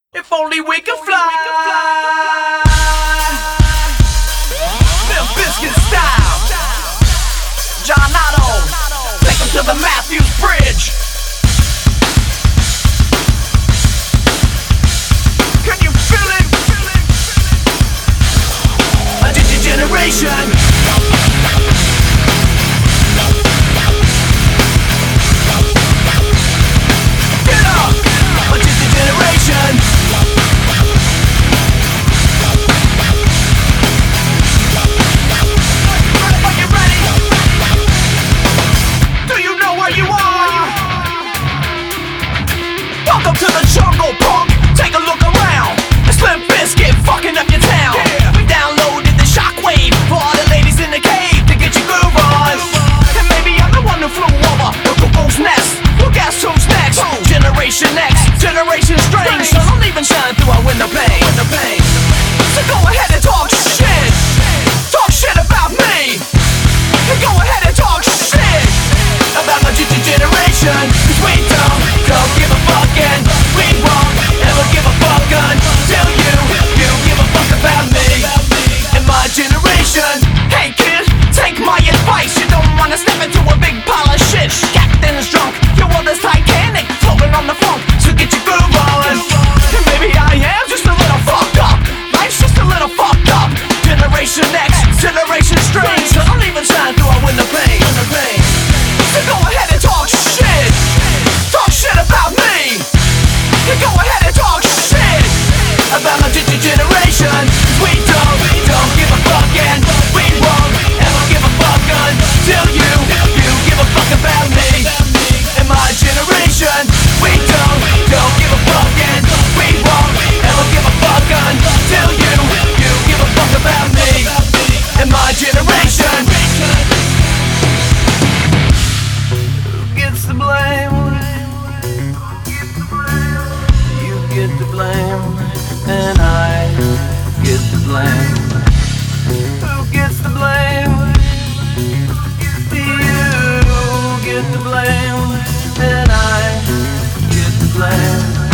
If only we could fly. Limp Bizkit style. John Otto, take him to the Matthews Bridge. Can you feel it? A generation. Get up! A generation. Are you ready? Do you know where you are? Welcome to the jungle, punk. Take a look around. It's Limp Bizkit fucking up your town. We downloaded the shockwave for all the ladies in the cave to get your groove on. And maybe I'm the one who flew over the cuckoo's nest. Well, guess who's next? Generation X, Generation Strange. So don't even shine through our window pane. So go ahead and talk shit. Talk shit about me. And go ahead and talk shit about my generation. 'Cause we don't give a fuck and we won't ever give a fuck until you give a fuck about me and my generation. Hey kid, take my advice. You don't wanna step into a big pile of shit. Captain's drunk, your world is Titanic, floating on the funk, so get your groove on. And maybe I am just a little fucked up. Life's just a little fucked up. Generation X, Generation Strange. So don't even shine through our window pane. So go ahead and talk shit. Talk shit about me. You go ahead and talk shit about my generation. 'Cause we don't give a fuck and we won't ever give a fuck until you give a fuck about me and my generation. We don't give a fuck and we won't ever give a fuck until you give a fuck about me and my generation. Who gets the blame? You get the blame and I get the blame. Who gets the blame? You get the blame and I get the blame.